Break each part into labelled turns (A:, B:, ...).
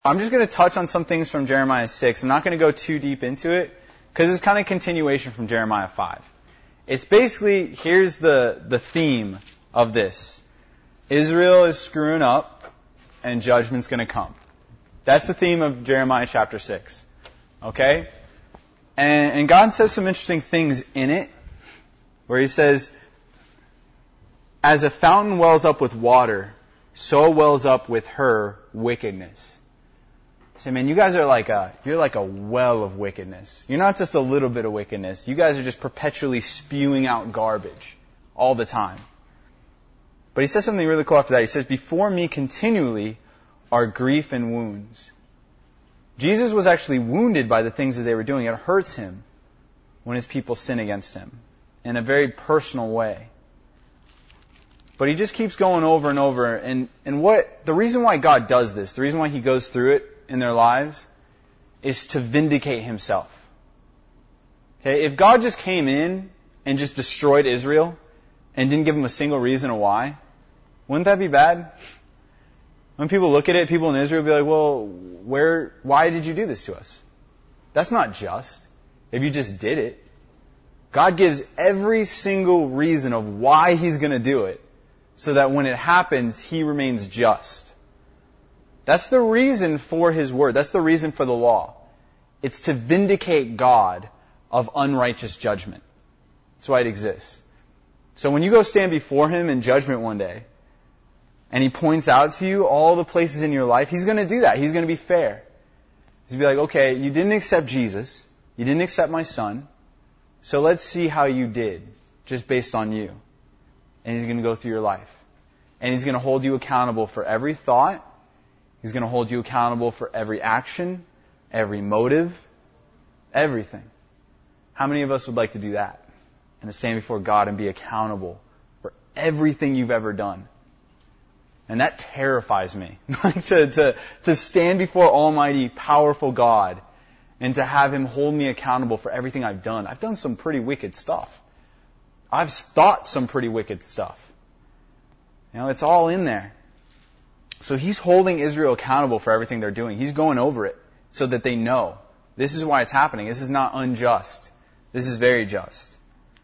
A: I'm just going to touch on some things from Jeremiah 6. I'm not going to go too deep into it because it's kind of continuation from Jeremiah 5. It's basically, here's the theme of this. Israel is screwing up and judgment's going to come. That's the theme of Jeremiah chapter 6. Okay? And God says some interesting things in it where He says, as a fountain wells up with water, so wells up with her wickedness. Say, man, you guys are you're like a well of wickedness. You're not just a little bit of wickedness. You guys are just perpetually spewing out garbage all the time. But He says something really cool after that. He says, before me continually are grief and wounds. Jesus was actually wounded by the things that they were doing. It hurts Him when His people sin against Him in a very personal way. But He just keeps going over and over. And the reason why God does this, the reason why He goes through it in their lives, is to vindicate Himself. Okay? If God just came in and just destroyed Israel and didn't give them a single reason why, wouldn't that be bad? When people look at it, people in Israel will be like, well, why did you do this to us? That's not just. If you just did it. God gives every single reason of why He's going to do it, so that when it happens, He remains just. That's the reason for His word. That's the reason for the law. It's to vindicate God of unrighteous judgment. That's why it exists. So when you go stand before Him in judgment one day, and He points out to you all the places in your life, He's going to do that. He's going to be fair. He's going to be like, okay, you didn't accept Jesus. You didn't accept my Son. So let's see how you did, just based on you. And He's going to go through your life. And He's going to hold you accountable for every thought. He's going to hold you accountable for every action, every motive, everything. How many of us would like to do that? And to stand before God and be accountable for everything you've ever done. And that terrifies me. to stand before Almighty, powerful God and to have Him hold me accountable for everything I've done. I've done some pretty wicked stuff. I've thought some pretty wicked stuff. It's all in there. So He's holding Israel accountable for everything they're doing. He's going over it so that they know. This is why it's happening. This is not unjust. This is very just.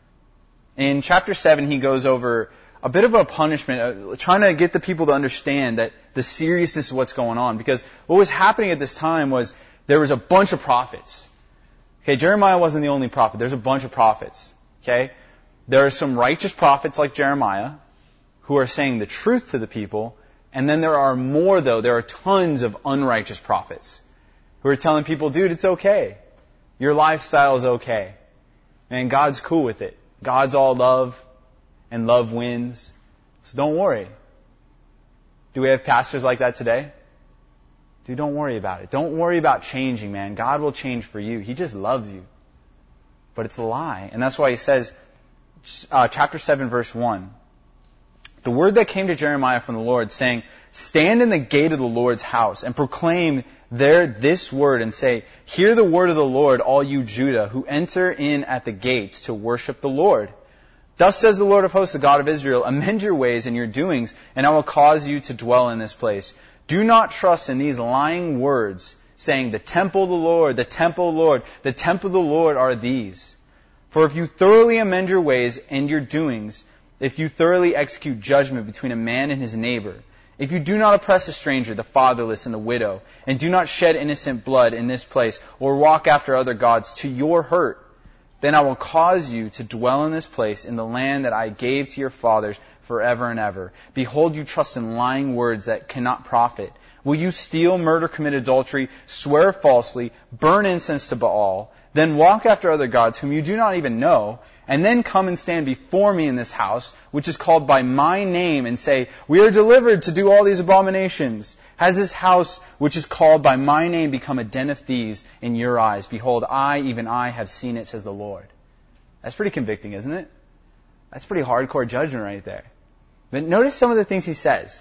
A: In chapter 7, He goes over a bit of a punishment, trying to get the people to understand that the seriousness of what's going on. Because what was happening at this time was there was a bunch of prophets. Okay, Jeremiah wasn't the only prophet. There's a bunch of prophets. Okay? There are some righteous prophets like Jeremiah who are saying the truth to the people. And then there are more, though. There are tons of unrighteous prophets who are telling people, dude, it's okay. Your lifestyle is okay. And God's cool with it. God's all love, and love wins. So don't worry. Do we have pastors like that today? Dude, don't worry about it. Don't worry about changing, man. God will change for you. He just loves you. But it's a lie. And that's why He says, chapter 7, verse 1, the word that came to Jeremiah from the Lord, saying, stand in the gate of the Lord's house and proclaim there this word and say, hear the word of the Lord, all you Judah, who enter in at the gates to worship the Lord. Thus says the Lord of hosts, the God of Israel, amend your ways and your doings, and I will cause you to dwell in this place. Do not trust in these lying words, saying, the temple of the Lord, the temple of the Lord, the temple of the Lord are these. For if you thoroughly amend your ways and your doings, if you thoroughly execute judgment between a man and his neighbor, if you do not oppress a stranger, the fatherless and the widow, and do not shed innocent blood in this place, or walk after other gods to your hurt, then I will cause you to dwell in this place, in the land that I gave to your fathers forever and ever. Behold, you trust in lying words that cannot profit. Will you steal, murder, commit adultery, swear falsely, burn incense to Baal, then walk after other gods whom you do not even know, and then come and stand before me in this house, which is called by my name, and say, we are delivered to do all these abominations? Has this house, which is called by my name, become a den of thieves in your eyes? Behold, I, even I, have seen it, says the Lord. That's pretty convicting, isn't it? That's pretty hardcore judgment right there. But notice some of the things He says.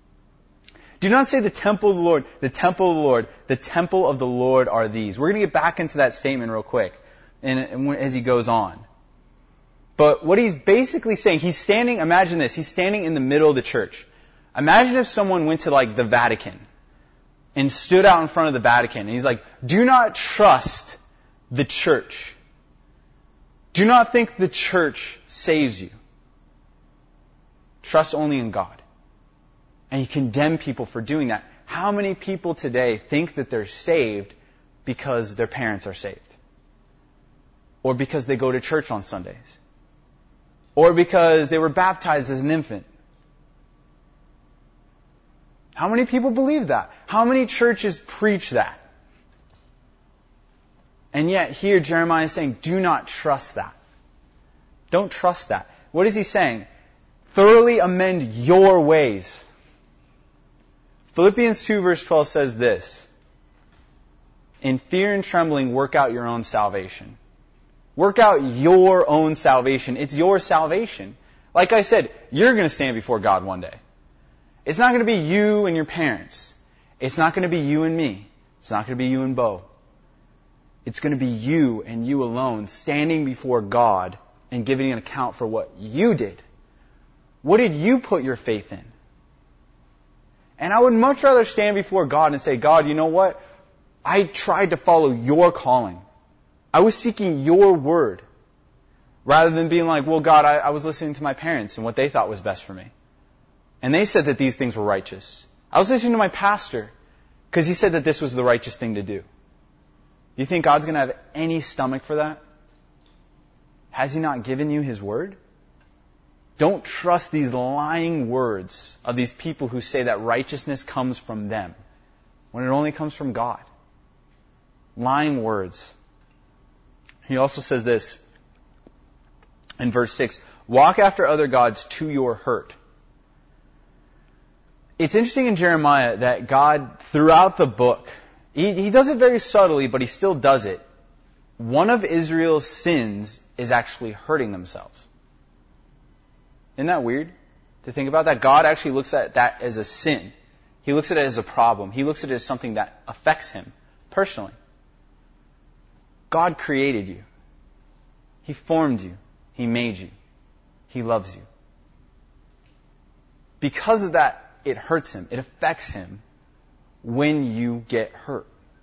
A: Do not say the temple of the Lord, the temple of the Lord, the temple of the Lord are these. We're going to get back into that statement real quick as he goes on. But what he's basically saying, he's standing, imagine this, he's standing in the middle of the church. Imagine if someone went to like the Vatican, and stood out in front of the Vatican. And he's like, do not trust the church. Do not think the church saves you. Trust only in God. And he condemned people for doing that. How many people today think that they're saved because their parents are saved? Or because they go to church on Sundays? Or because they were baptized as an infant? How many people believe that? How many churches preach that? And yet here Jeremiah is saying, do not trust that. Don't trust that. What is he saying? Thoroughly amend your ways. Philippians 2 verse 12 says this, in fear and trembling work out your own salvation. Work out your own salvation. It's your salvation. Like I said, you're going to stand before God one day. It's not going to be you and your parents. It's not going to be you and me. It's not going to be you and Bo. It's going to be you and you alone standing before God and giving an account for what you did. What did you put your faith in? And I would much rather stand before God and say, God, you know what? I tried to follow your calling. I was seeking your word. Rather than being like, well, God, I was listening to my parents and what they thought was best for me. And they said that these things were righteous. I was listening to my pastor because he said that this was the righteous thing to do. Do you think God's going to have any stomach for that? Has He not given you His word? Don't trust these lying words of these people who say that righteousness comes from them when it only comes from God. Lying words. He also says this in verse 6, walk after other gods to your hurt. It's interesting in Jeremiah that God, throughout the book, He does it very subtly, but He still does it. One of Israel's sins is actually hurting themselves. Isn't that weird to think about that? God actually looks at that as a sin. He looks at it as a problem. He looks at it as something that affects Him personally. God created you. He formed you. He made you. He loves you. Because of that, it hurts Him. It affects Him when you get hurt.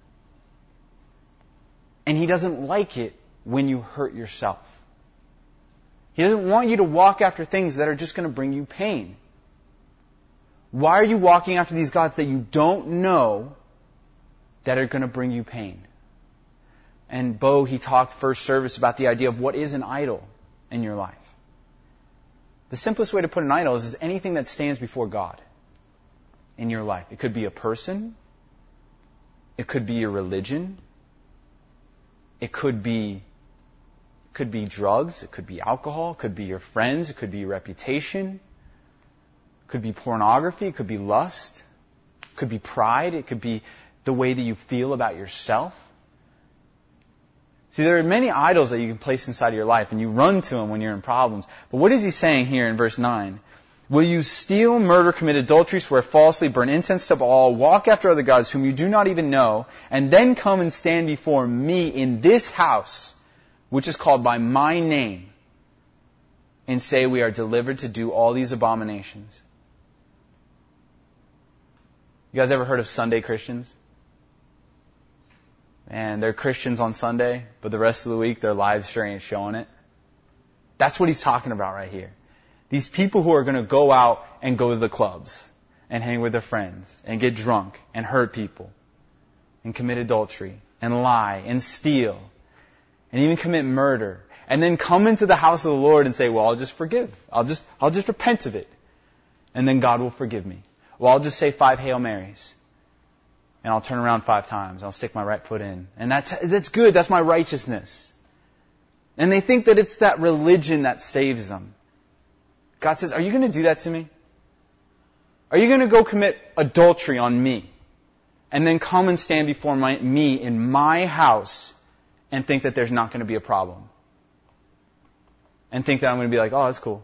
A: And He doesn't like it when you hurt yourself. He doesn't want you to walk after things that are just going to bring you pain. Why are you walking after these gods that you don't know that are going to bring you pain? And Bo, he talked first service about the idea of what is an idol in your life. The simplest way to put an idol is anything that stands before God in your life. It could be a person. It could be your religion. It could be drugs. It could be alcohol. It could be your friends. It could be your reputation. It could be pornography. It could be lust. It could be pride. It could be the way that you feel about yourself. See, there are many idols that you can place inside of your life, and you run to them when you're in problems. But what is he saying here in verse 9? Will you steal, murder, commit adultery, swear falsely, burn incense to Baal, walk after other gods whom you do not even know, and then come and stand before me in this house, which is called by my name, and say we are delivered to do all these abominations? You guys ever heard of Sunday Christians? And they're Christians on Sunday, but the rest of the week their lives sure ain't showing it. That's what he's talking about right here. These people who are going to go out and go to the clubs and hang with their friends and get drunk and hurt people and commit adultery and lie and steal and even commit murder and then come into the house of the Lord and say, well, I'll just forgive. I'll just repent of it. And then God will forgive me. Well, I'll just say 5 Hail Marys. And I'll turn around 5 times. I'll stick my right foot in. And that's good. That's my righteousness. And they think that it's that religion that saves them. God says, are you going to do that to me? Are you going to go commit adultery on me? And then come and stand before me in my house and think that there's not going to be a problem? And think that I'm going to be like, oh, that's cool.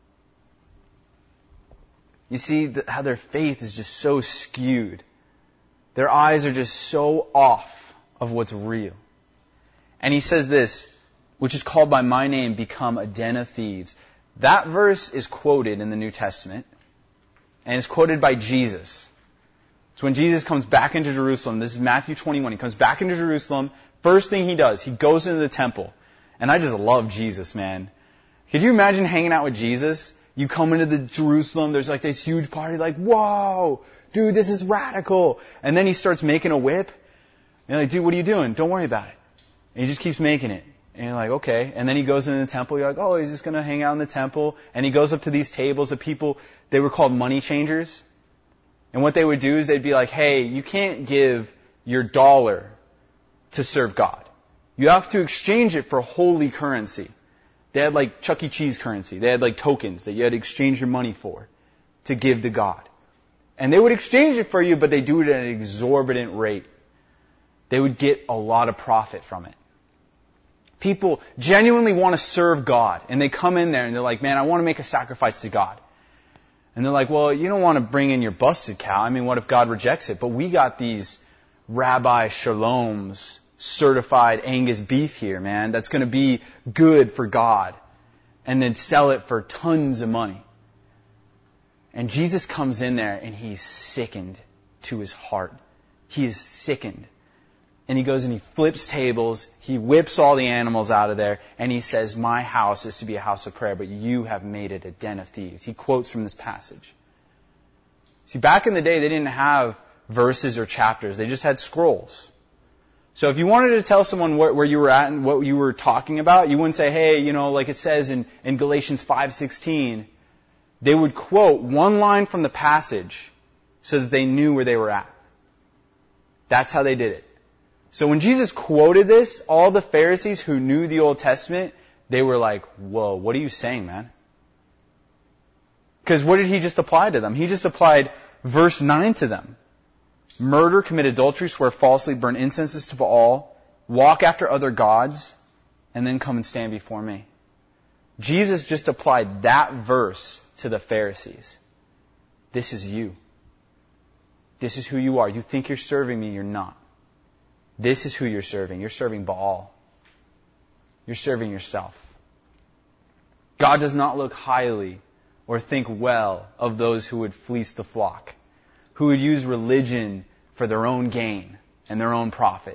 A: You see how their faith is just so skewed. Their eyes are just so off of what's real. And he says this, which is called by my name, become a den of thieves. That verse is quoted in the New Testament, and is quoted by Jesus. It's So when Jesus comes back into Jerusalem, this is Matthew 21, he comes back into Jerusalem, first thing he does, he goes into the temple. And I just love Jesus, man. Could you imagine hanging out with Jesus? You come into the Jerusalem, there's like this huge party, like, whoa, dude, this is radical. And then he starts making a whip. And you're like, dude, what are you doing? Don't worry about it. And he just keeps making it. And you're like, okay. And then he goes into the temple. You're like, oh, he's just going to hang out in the temple. And he goes up to these tables of people. They were called money changers. And what they would do is they'd be like, hey, you can't give your dollar to serve God. You have to exchange it for holy currency. They had like Chuck E. Cheese currency. They had like tokens that you had to exchange your money for to give to God. And they would exchange it for you, but they do it at an exorbitant rate. They would get a lot of profit from it. People genuinely want to serve God, and they come in there and they're like, man, I want to make a sacrifice to God. And they're like, well, you don't want to bring in your busted cow. I mean, what if God rejects it? But we got these Rabbi Shalom's certified Angus beef here, man, that's going to be good for God. And then sell it for tons of money. And Jesus comes in there and he's sickened to his heart. He is sickened. And he goes and he flips tables, he whips all the animals out of there, and he says, my house is to be a house of prayer, but you have made it a den of thieves. He quotes from this passage. See, back in the day, they didn't have verses or chapters. They just had scrolls. So if you wanted to tell someone where you were at and what you were talking about, you wouldn't say, hey, you know, like it says in Galatians 5:16. They would quote one line from the passage so that they knew where they were at. That's how they did it. So when Jesus quoted this, all the Pharisees who knew the Old Testament, they were like, whoa, what are you saying, man? Because what did he just apply to them? He just applied verse 9 to them. Murder, commit adultery, swear falsely, burn incenses to Baal, walk after other gods, and then come and stand before me. Jesus just applied that verse to the Pharisees. This is you. This is who you are. You think you're serving me, you're not. This is who you're serving. You're serving Baal. You're serving yourself. God does not look highly or think well of those who would fleece the flock, who would use religion for their own gain and their own profit.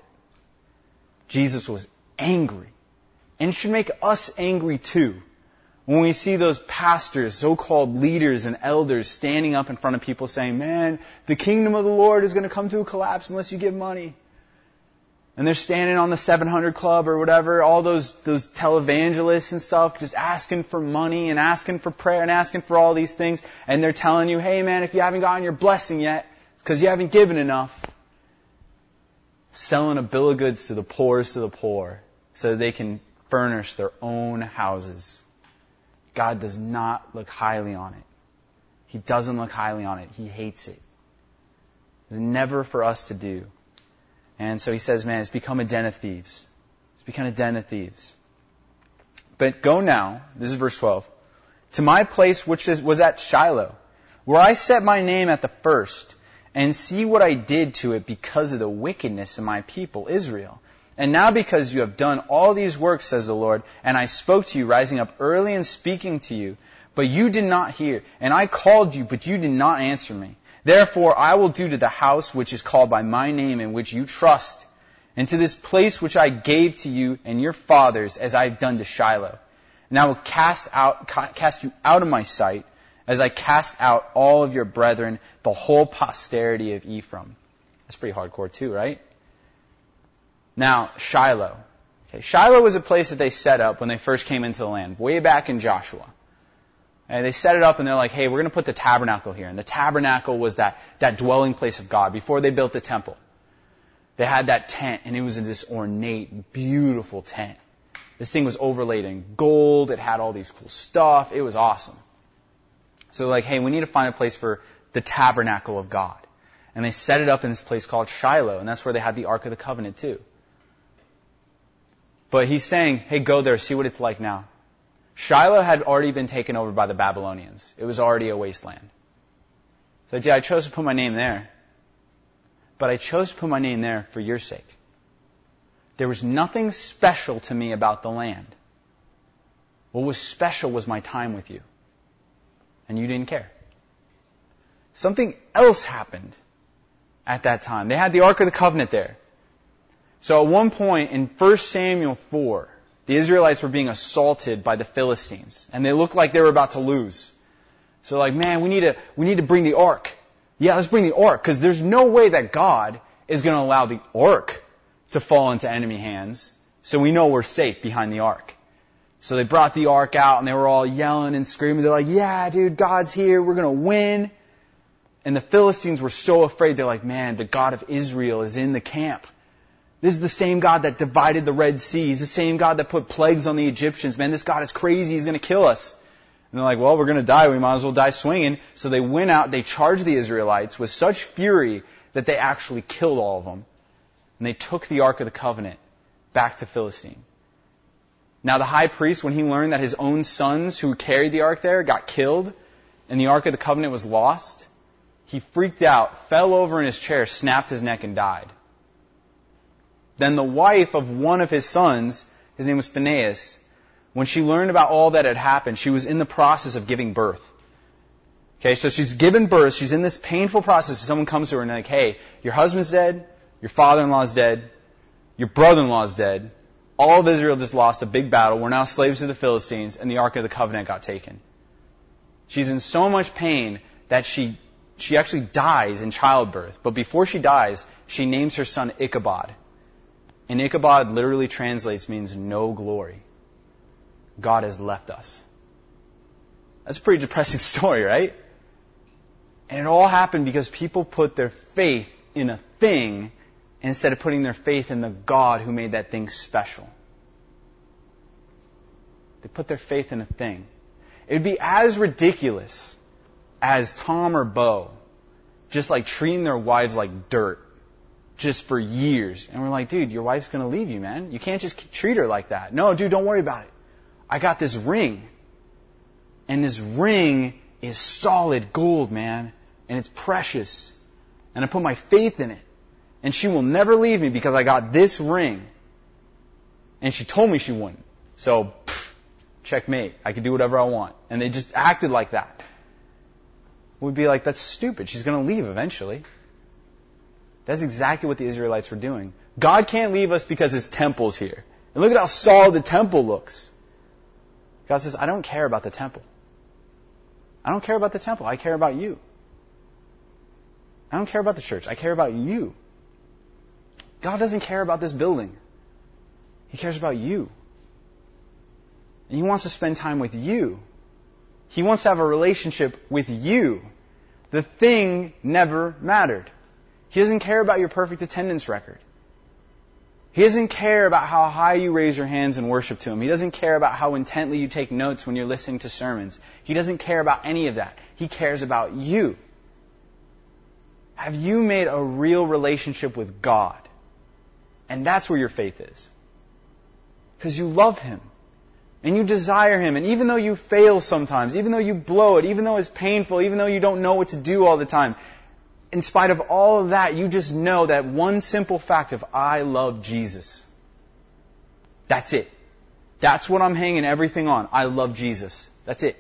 A: Jesus was angry. And it should make us angry too. When we see those pastors, so-called leaders and elders standing up in front of people saying, man, the kingdom of the Lord is going to come to a collapse unless you give money. And they're standing on the 700 Club or whatever, all those televangelists and stuff, just asking for money and asking for prayer and asking for all these things. And they're telling you, hey man, if you haven't gotten your blessing yet, it's because you haven't given enough. Selling a bill of goods to the poorest of the poor so that they can furnish their own houses. God does not look highly on it. He doesn't look highly on it. He hates it. It's never for us to do. And so he says, man, it's become a den of thieves. It's become a den of thieves. But go now, this is verse 12, to my place which was at Shiloh, where I set my name at the first, and see what I did to it because of the wickedness of my people, Israel. And now because you have done all these works, says the Lord, and I spoke to you, rising up early and speaking to you, but you did not hear. And I called you, but you did not answer me. Therefore I will do to the house which is called by my name, in which you trust, and to this place which I gave to you and your fathers, as I have done to Shiloh. And I will cast you out of my sight, as I cast out all of your brethren, the whole posterity of Ephraim. That's pretty hardcore too, right? Now, Shiloh. Okay, Shiloh was a place that they set up when they first came into the land, way back in Joshua. And they set it up and they're like, hey, we're going to put the tabernacle here. And the tabernacle was that dwelling place of God before they built the temple. They had that tent, and it was this ornate, beautiful tent. This thing was overlaid in gold. It had all these cool stuff. It was awesome. So like, hey, we need to find a place for the tabernacle of God. And they set it up in this place called Shiloh, and that's where they had the Ark of the Covenant too. But he's saying, hey, go there, see what it's like now. Shiloh had already been taken over by the Babylonians. It was already a wasteland. So yeah, I chose to put my name there. But I chose to put my name there for your sake. There was nothing special to me about the land. What was special was my time with you. And you didn't care. Something else happened. at that time. They had the Ark of the Covenant there. So at one point in 1 Samuel 4, the Israelites were being assaulted by the Philistines, and they looked like they were about to lose. So like, man, we need to bring the Ark. Yeah, let's bring the Ark, because there's no way that God is going to allow the Ark to fall into enemy hands. So we know we're safe behind the Ark. So they brought the Ark out, and they were all yelling and screaming. They're like, yeah, dude, God's here. We're going to win. And the Philistines were so afraid. They're like, man, the God of Israel is in the camp. This is the same God that divided the Red Sea. He's the same God that put plagues on the Egyptians. Man, this God is crazy. He's going to kill us. And they're like, well, we're going to die. We might as well die swinging. So they went out. They charged the Israelites with such fury that they actually killed all of them. And they took the Ark of the Covenant back to Philistine. Now the high priest, when he learned that his own sons who carried the Ark there got killed and the Ark of the Covenant was lost, he freaked out, fell over in his chair, snapped his neck, and died. Then the wife of one of his sons, his name was Phinehas, when she learned about all that had happened, she was in the process of giving birth. Okay, so she's given birth, she's in this painful process, someone comes to her and like, hey, your husband's dead, your father-in-law's dead, your brother-in-law's dead, all of Israel just lost a big battle, we're now slaves to the Philistines, and the Ark of the Covenant got taken. She's in so much pain that she actually dies in childbirth, but before she dies, she names her son Ichabod. And Ichabod literally translates means no glory. God has left us. That's a pretty depressing story, right? And it all happened because people put their faith in a thing instead of putting their faith in the God who made that thing special. They put their faith in a thing. It would be as ridiculous as Tom or Bo just like treating their wives like dirt just for years. And we're like, dude, your wife's going to leave you, man. You can't just treat her like that. No, dude, don't worry about it. I got this ring. And this ring is solid gold, man. And it's precious. And I put my faith in it. And she will never leave me because I got this ring. And she told me she wouldn't. So, checkmate. I can do whatever I want. And they just acted like that. We'd be like, that's stupid. She's going to leave eventually. That's exactly what the Israelites were doing. God can't leave us because His temple's here. And look at how solid the temple looks. God says, I don't care about the temple. I don't care about the temple. I care about you. I don't care about the church. I care about you. God doesn't care about this building. He cares about you. And He wants to spend time with you. He wants to have a relationship with you. The thing never mattered. He doesn't care about your perfect attendance record. He doesn't care about how high you raise your hands in worship to Him. He doesn't care about how intently you take notes when you're listening to sermons. He doesn't care about any of that. He cares about you. Have you made a real relationship with God? And that's where your faith is. Because you love Him. And you desire Him. And even though you fail sometimes, even though you blow it, even though it's painful, even though you don't know what to do all the time, in spite of all of that, you just know that one simple fact of, I love Jesus. That's it. That's what I'm hanging everything on. I love Jesus. That's it.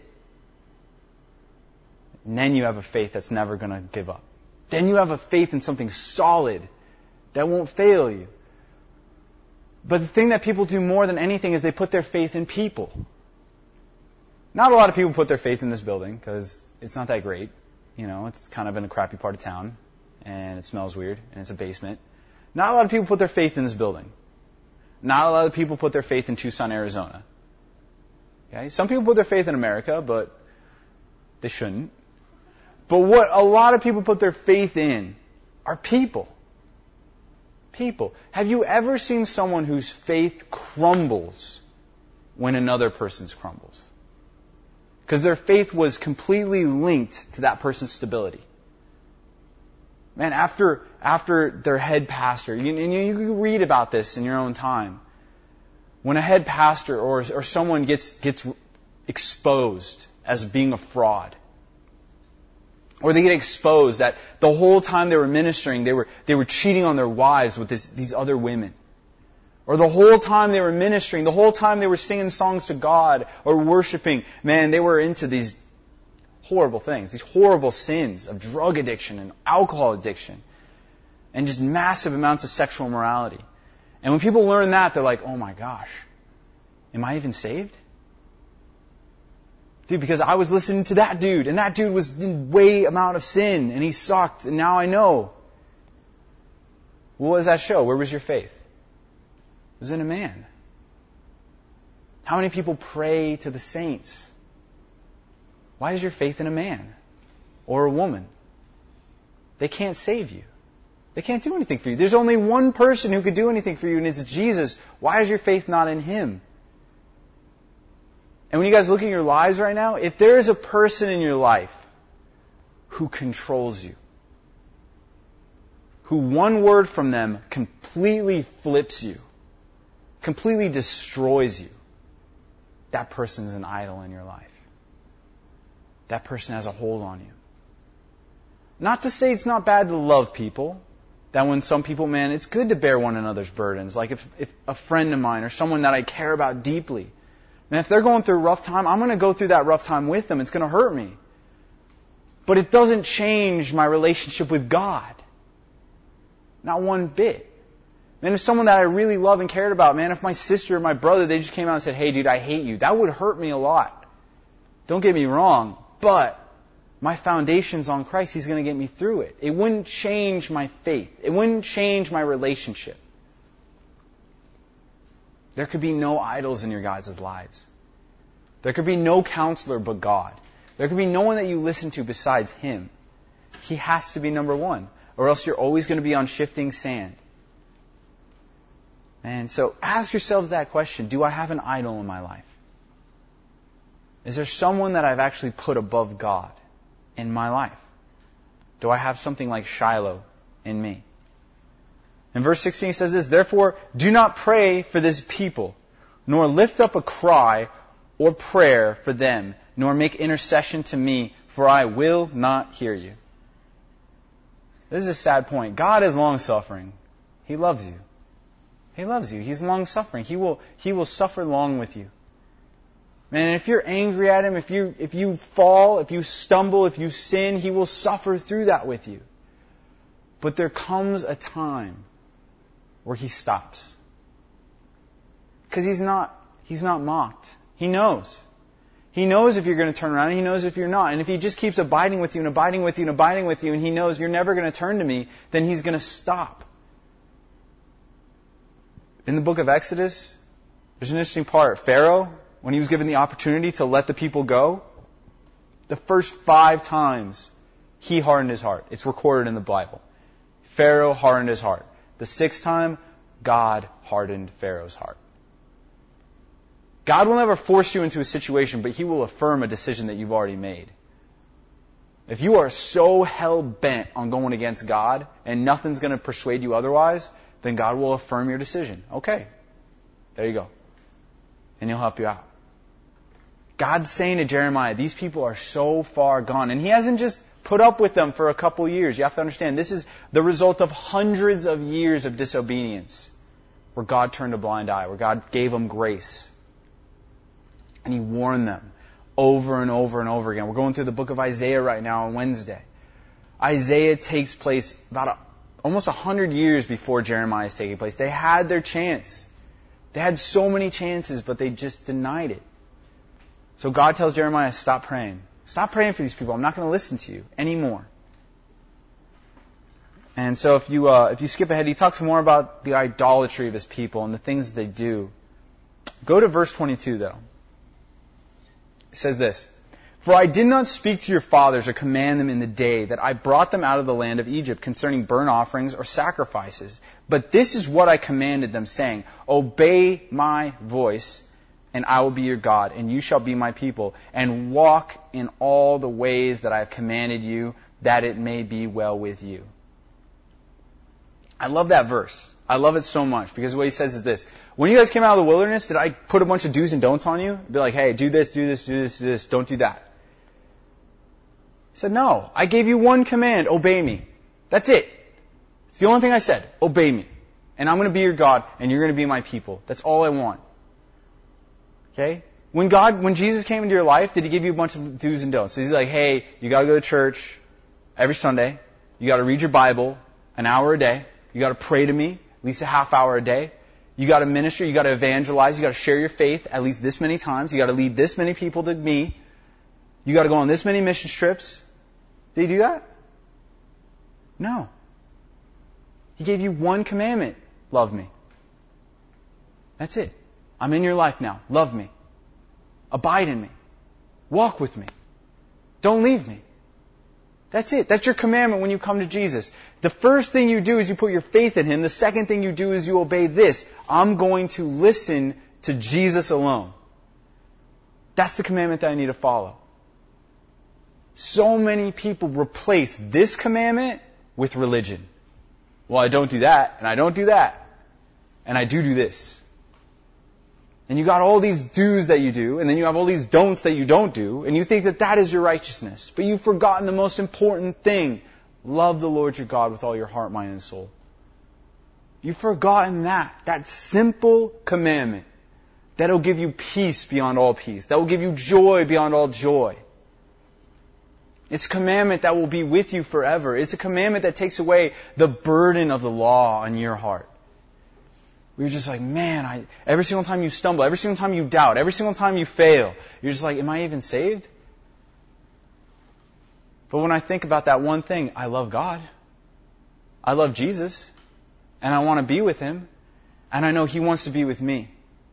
A: And then you have a faith that's never going to give up. Then you have a faith in something solid that won't fail you. But the thing that people do more than anything is they put their faith in people. Not a lot of people put their faith in this building because it's not that great. You know, it's kind of in a crappy part of town, and it smells weird, and it's a basement. Not a lot of people put their faith in this building. Not a lot of people put their faith in Tucson, Arizona. Okay? Some people put their faith in America, but they shouldn't. But what a lot of people put their faith in are people. People. Have you ever seen someone whose faith crumbles when another person's crumbles? Because their faith was completely linked to that person's stability. Man, after their head pastor, you read about this in your own time. When a head pastor or someone gets exposed as being a fraud, or they get exposed that the whole time they were ministering, they were cheating on their wives with these other women. Or the whole time they were ministering, the whole time they were singing songs to God or worshiping, man, they were into these horrible things, these horrible sins of drug addiction and alcohol addiction. and just massive amounts of sexual immorality. And when people learn that, they're like, oh my gosh, am I even saved? Dude, because I was listening to that dude, and that dude was in way amount of sin, and he sucked, and now I know. Well, what does that show? Where was your faith? It was in a man. How many people pray to the saints? Why is your faith in a man or a woman? They can't save you. They can't do anything for you. There's only one person who could do anything for you, and it's Jesus. Why is your faith not in Him? And when you guys look at your lives right now, if there is a person in your life who controls you, who one word from them completely flips you, completely destroys you, that person is an idol in your life. That person has a hold on you. Not to say it's not bad to love people. That when some people, man, it's good to bear one another's burdens. Like if a friend of mine or someone that I care about deeply, and if they're going through a rough time, I'm going to go through that rough time with them. It's going to hurt me. But it doesn't change my relationship with God. Not one bit. Man, if someone that I really love and cared about, man, if my sister or my brother, they just came out and said, hey dude, I hate you, that would hurt me a lot. Don't get me wrong, but my foundation's on Christ. He's going to get me through it. It wouldn't change my faith. It wouldn't change my relationship. There could be no idols in your guys' lives. There could be no counselor but God. There could be no one that you listen to besides Him. He has to be number one, or else you're always going to be on shifting sand. And so ask yourselves that question. Do I have an idol in my life? Is there someone that I've actually put above God in my life? Do I have something like Shiloh in me? In verse 16 it says this, therefore do not pray for this people, nor lift up a cry or prayer for them, nor make intercession to me, for I will not hear you. This is a sad point. God is long-suffering. He loves you. He loves you. He's long-suffering. He will suffer long with you. Man, if you're angry at Him, if you fall, if you stumble, if you sin, He will suffer through that with you. But there comes a time where He stops. Because He's not mocked. He knows. He knows if you're going to turn around, and He knows if you're not. And if He just keeps abiding with you and abiding with you and abiding with you, and He knows you're never going to turn to me, then He's going to stop. In the book of Exodus, there's an interesting part. Pharaoh, when he was given the opportunity to let the people go, the first 5 times he hardened his heart. It's recorded in the Bible. Pharaoh hardened his heart. The 6th time, God hardened Pharaoh's heart. God will never force you into a situation, but He will affirm a decision that you've already made. If you are so hell-bent on going against God and nothing's going to persuade you otherwise, then God will affirm your decision. Okay, there you go. And He'll help you out. God's saying to Jeremiah, these people are so far gone. And He hasn't just put up with them for a couple years. You have to understand, this is the result of hundreds of years of disobedience, where God turned a blind eye, where God gave them grace. And He warned them over and over and over again. We're going through the book of Isaiah right now on Wednesday. Isaiah takes place about almost 100 years before Jeremiah is taking place. They had their chance. They had so many chances, but they just denied it. So God tells Jeremiah, stop praying. Stop praying for these people. I'm not going to listen to you anymore. And so if you skip ahead, he talks more about the idolatry of his people and the things that they do. Go to verse 22, though. It says this, for I did not speak to your fathers or command them in the day that I brought them out of the land of Egypt concerning burnt offerings or sacrifices. But this is what I commanded them, saying, obey my voice, and I will be your God, and you shall be my people, and walk in all the ways that I have commanded you, that it may be well with you. I love that verse. I love it so much, because what he says is this. When you guys came out of the wilderness, did I put a bunch of do's and don'ts on you? Be like, hey, do this, do this, do this, do this, don't do that. He said, no, I gave you one command, obey me. That's it. It's the only thing I said, obey me. And I'm going to be your God, and you're going to be my people. That's all I want. Okay? When Jesus came into your life, did He give you a bunch of do's and don'ts? So He's like, hey, you got to go to church every Sunday. You got to read your Bible an hour a day. You got to pray to me at least a half hour a day. You got to minister. You got to evangelize. You got to share your faith at least this many times. You got to lead this many people to me. You got to go on this many mission trips. Did he do that? No. He gave you one commandment. Love me. That's it. I'm in your life now. Love me. Abide in me. Walk with me. Don't leave me. That's it. That's your commandment when you come to Jesus. The first thing you do is you put your faith in Him. The second thing you do is you obey this. I'm going to listen to Jesus alone. That's the commandment that I need to follow. So many people replace this commandment with religion. Well, I don't do that, and I don't do that, and I do this. And you got all these do's that you do, and then you have all these don'ts that you don't do, and you think that that is your righteousness. But you've forgotten the most important thing. Love the Lord your God with all your heart, mind, and soul. You've forgotten that simple commandment that will give you peace beyond all peace, that will give you joy beyond all joy. It's a commandment that will be with you forever. It's a commandment that takes away the burden of the law on your heart. You're just like, man, every single time you stumble, every single time you doubt, every single time you fail, you're just like, am I even saved? But when I think about that one thing, I love God. I love Jesus. And I want to be with Him. And I know He wants to be with me.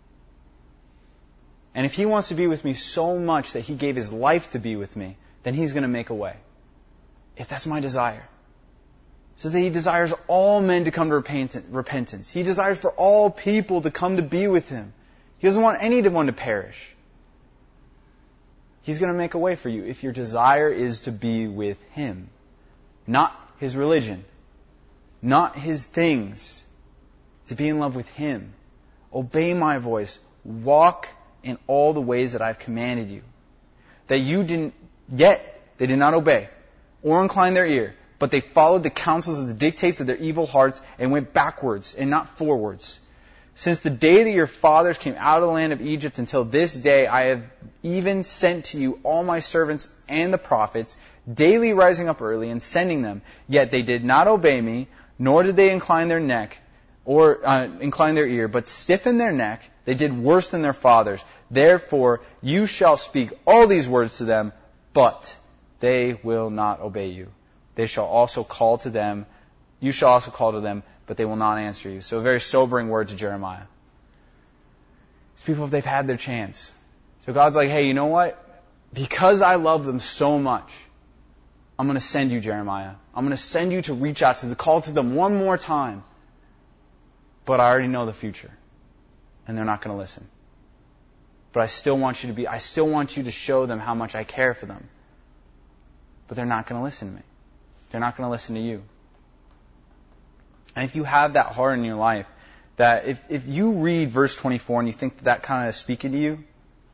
A: And if He wants to be with me so much that He gave His life to be with me, then He's going to make a way. If that's my desire. It says that He desires all men to come to repentance. He desires for all people to come to be with Him. He doesn't want anyone to perish. He's going to make a way for you if your desire is to be with Him. Not His religion. Not His things. To be in love with Him. Obey my voice. Walk in all the ways that I've commanded you. That you didn't, yet they did not obey or incline their ear, but they followed the counsels of the dictates of their evil hearts and went backwards and not forwards. Since the day that your fathers came out of the land of Egypt until this day, I have even sent to you all my servants and the prophets, daily rising up early and sending them. Yet they did not obey me, nor did they incline their neck or incline their ear, but stiffened their neck. They did worse than their fathers. Therefore, you shall speak all these words to them, but they will not obey you. They shall also call to them. You shall also call to them, but they will not answer you. So a very sobering word to Jeremiah. These people, they've had their chance. So God's like, hey, you know what? Because I love them so much, I'm going to send you, Jeremiah. I'm going to send you to reach out to them, call to them one more time. But I already know the future. And they're not going to listen. But I still want you to show them how much I care for them. But they're not going to listen to me. They're not going to listen to you. And if you have that heart in your life, that if you read verse 24 and you think that kind of is speaking to you,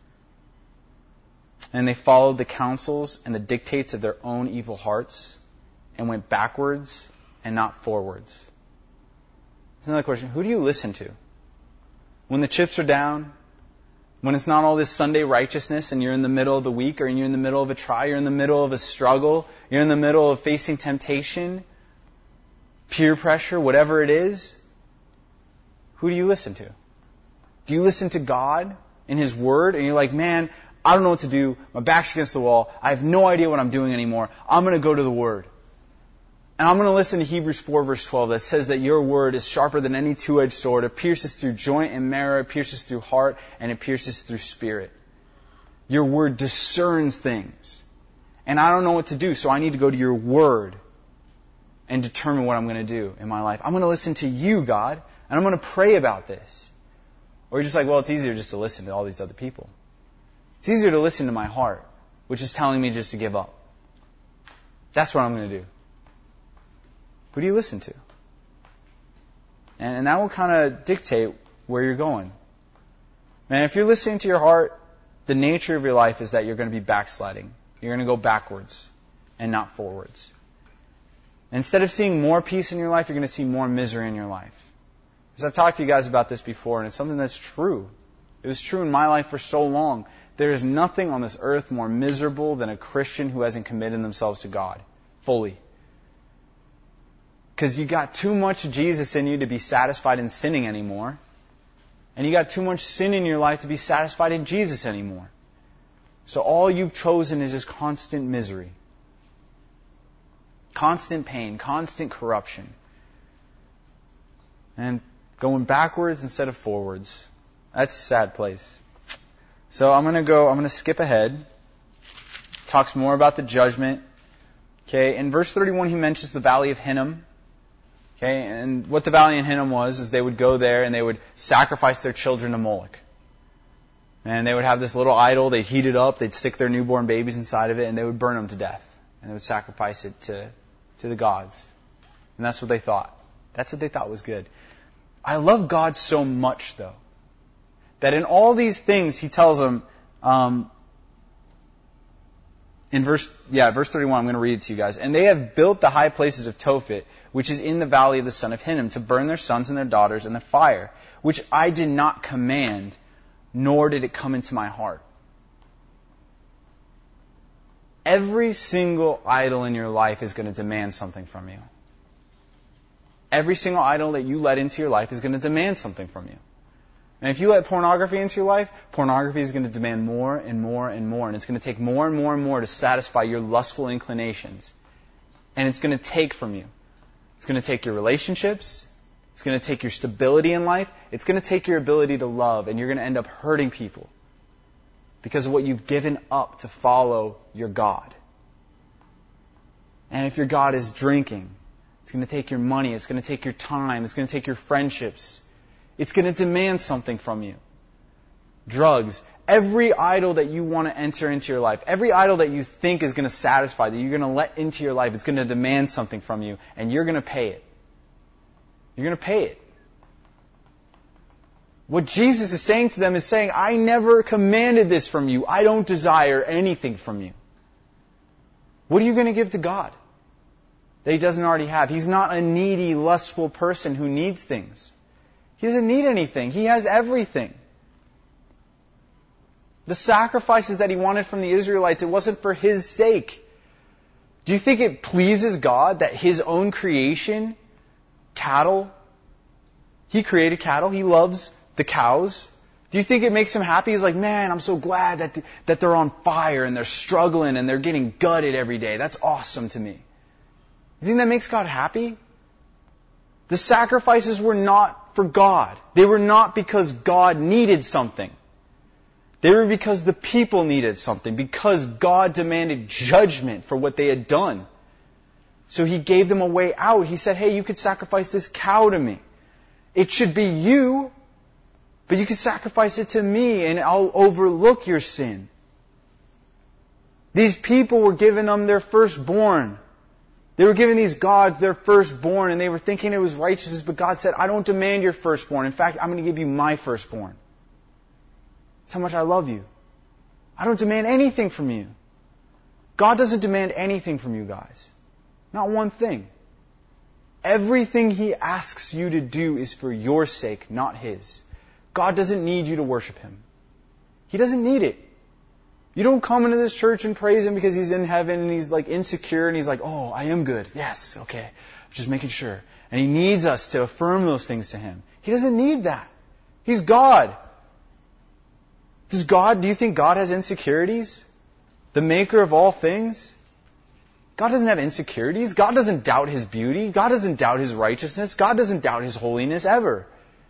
A: and they followed the counsels and the dictates of their own evil hearts and went backwards and not forwards. There's another question. Who do you listen to? When the chips are down, when it's not all this Sunday righteousness and you're in the middle of the week, or you're in the middle of a trial, you're in the middle of a struggle, you're in the middle of facing temptation, peer pressure, whatever it is, who do you listen to? Do you listen to God in His Word? And you're like, man, I don't know what to do. My back's against the wall. I have no idea what I'm doing anymore. I'm going to go to the Word. And I'm going to listen to Hebrews 4 verse 12 that says that your word is sharper than any two-edged sword. It pierces through joint and marrow. It pierces through heart. And it pierces through spirit. Your word discerns things. And I don't know what to do, so I need to go to your word and determine what I'm going to do in my life. I'm going to listen to you, God, and I'm going to pray about this. Or you're just like, well, it's easier just to listen to all these other people. It's easier to listen to my heart, which is telling me just to give up. That's what I'm going to do. Who do you listen to? And that will kind of dictate where you're going. And if you're listening to your heart, the nature of your life is that you're going to be backsliding. You're going to go backwards and not forwards. Instead of seeing more peace in your life, you're going to see more misery in your life. Because I've talked to you guys about this before, and it's something that's true. It was true in my life for so long. There is nothing on this earth more miserable than a Christian who hasn't committed themselves to God fully. Because you got too much Jesus in you to be satisfied in sinning anymore. And you got too much sin in your life to be satisfied in Jesus anymore. So all you've chosen is just constant misery. Constant pain, constant corruption. And going backwards instead of forwards. That's a sad place. So I'm going to skip ahead. Talks more about the judgment. Okay, in verse 31 he mentions the Valley of Hinnom. Okay, and what the Valley of Hinnom was is they would go there and they would sacrifice their children to Moloch. And they would have this little idol, they'd heat it up, they'd stick their newborn babies inside of it, and they would burn them to death. And they would sacrifice it to the gods. And that's what they thought. That's what they thought was good. I love God so much, though, that in all these things he tells them, in verse 31, I'm going to read it to you guys. And they have built the high places of Tophet, which is in the valley of the son of Hinnom, to burn their sons and their daughters in the fire, which I did not command, nor did it come into my heart. Every single idol in your life is going to demand something from you. Every single idol that you let into your life is going to demand something from you. And if you let pornography into your life, pornography is going to demand more and more and more. And it's going to take more and more and more to satisfy your lustful inclinations. And it's going to take from you. It's going to take your relationships. It's going to take your stability in life. It's going to take your ability to love. And you're going to end up hurting people because of what you've given up to follow your God. And if your God is drinking, it's going to take your money. It's going to take your time. It's going to take your friendships. It's going to demand something from you. Drugs. Every idol that you want to enter into your life, every idol that you think is going to satisfy, that you're going to let into your life, it's going to demand something from you, and you're going to pay it. You're going to pay it. What Jesus is saying to them is saying, I never commanded this from you. I don't desire anything from you. What are you going to give to God that He doesn't already have? He's not a needy, lustful person who needs things. He doesn't need anything. He has everything. The sacrifices that He wanted from the Israelites, it wasn't for His sake. Do you think it pleases God that His own creation, cattle, He created cattle, He loves the cows. Do you think it makes Him happy? He's like, man, I'm so glad that they're on fire and they're struggling and they're getting gutted every day. That's awesome to me. You think that makes God happy? The sacrifices were not for God. They were not because God needed something. They were because the people needed something, because God demanded judgment for what they had done. So He gave them a way out. He said, hey, you could sacrifice this cow to me. It should be you, but you can sacrifice it to me and I'll overlook your sin. These people were giving them their firstborn. They were giving these gods their firstborn and they were thinking it was righteousness, but God said, I don't demand your firstborn. In fact, I'm going to give you my firstborn. That's how much I love you. I don't demand anything from you. God doesn't demand anything from you guys. Not one thing. Everything He asks you to do is for your sake, not His. God doesn't need you to worship Him. He doesn't need it. You don't come into this church and praise Him because He's in heaven and He's like insecure and He's like, oh, I am good. Yes, okay. Just making sure. And He needs us to affirm those things to Him. He doesn't need that. He's God. Do you think God has insecurities? The maker of all things? God doesn't have insecurities. God doesn't doubt His beauty. God doesn't doubt His righteousness. God doesn't doubt His holiness ever.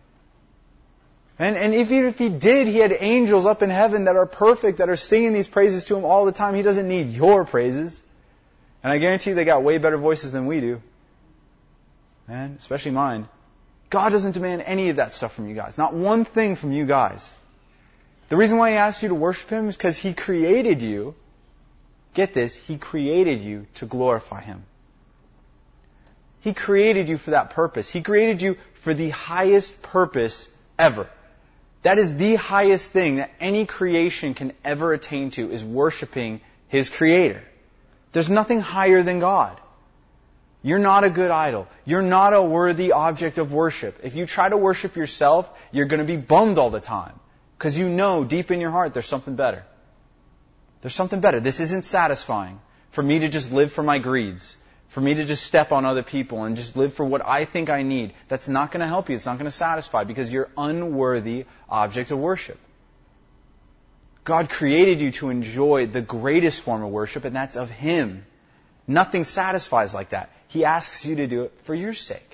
A: And even if He did, He had angels up in heaven that are perfect, that are singing these praises to Him all the time. He doesn't need your praises. And I guarantee you they got way better voices than we do. Man, especially mine. God doesn't demand any of that stuff from you guys. Not one thing from you guys. The reason why He asks you to worship Him is because He created you. Get this, He created you to glorify Him. He created you for that purpose. He created you for the highest purpose ever. That is the highest thing that any creation can ever attain to, is worshiping His Creator. There's nothing higher than God. You're not a good idol. You're not a worthy object of worship. If you try to worship yourself, you're going to be bummed all the time. Because you know deep in your heart there's something better. There's something better. This isn't satisfying for me to just live for my greeds. for me to just step on other people and just live for what I think I need, that's not going to help you. It's not going to satisfy because you're unworthy object of worship. God created you to enjoy the greatest form of worship, and that's of Him. Nothing satisfies like that. He asks you to do it for your sake.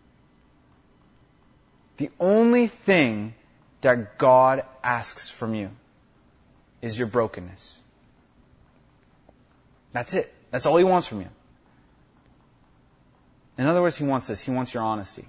A: The only thing that God asks from you is your brokenness. That's it. That's all He wants from you. In other words, He wants this. He wants your honesty.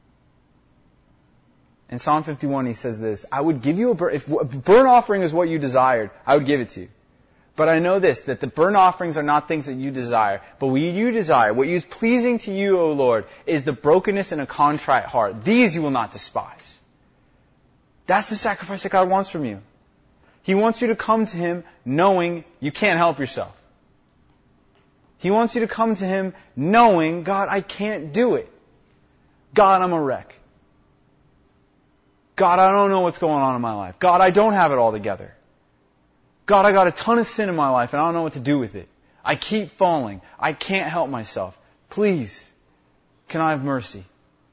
A: In Psalm 51, He says this, I would give you if a burnt offering is what you desired, I would give it to you. But I know this, that the burnt offerings are not things that you desire, but what you desire, what is pleasing to you, O Lord, is the brokenness and a contrite heart. These you will not despise. That's the sacrifice that God wants from you. He wants you to come to Him knowing you can't help yourself. He wants you to come to Him knowing, God, I can't do it. God, I'm a wreck. God, I don't know what's going on in my life. God, I don't have it all together. God, I got a ton of sin in my life and I don't know what to do with it. I keep falling. I can't help myself. Please, can I have mercy?